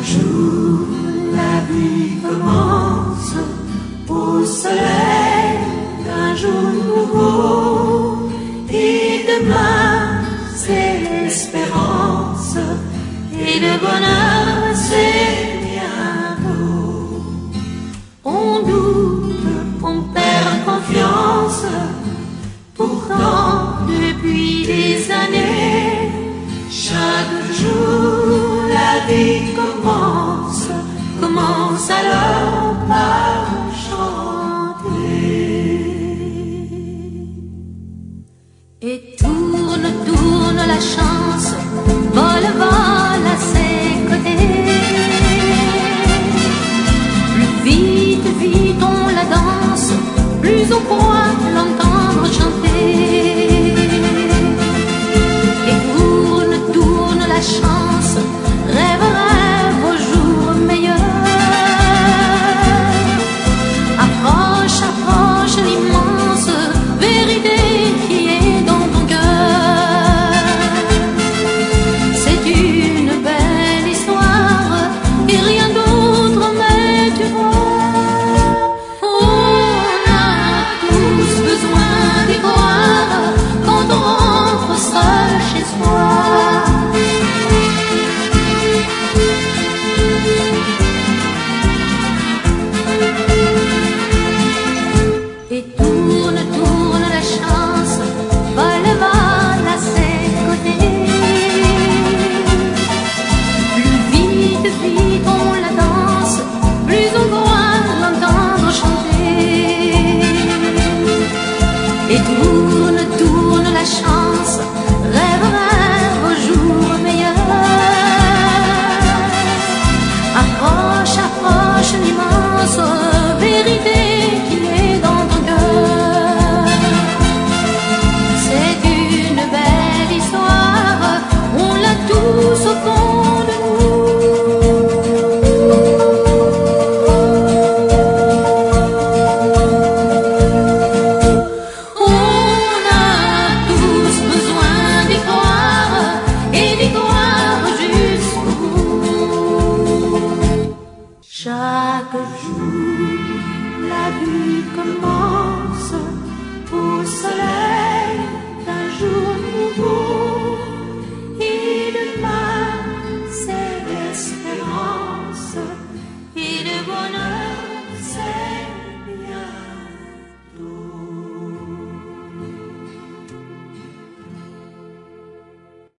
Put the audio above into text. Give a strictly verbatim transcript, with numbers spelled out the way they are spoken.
jour la vie commence au soleil d'un jour nouveau, et demain c'est l'espérance et le bonheur c'est bientôt. On doute, on perd confiance, pourtant depuis des années, chaque jour la vie commence, commence alors par chanter. Et tourne, tourne la chance, vole, vole à ses côtés. Plus vite, vite on la danse, plus on croit l'entendre.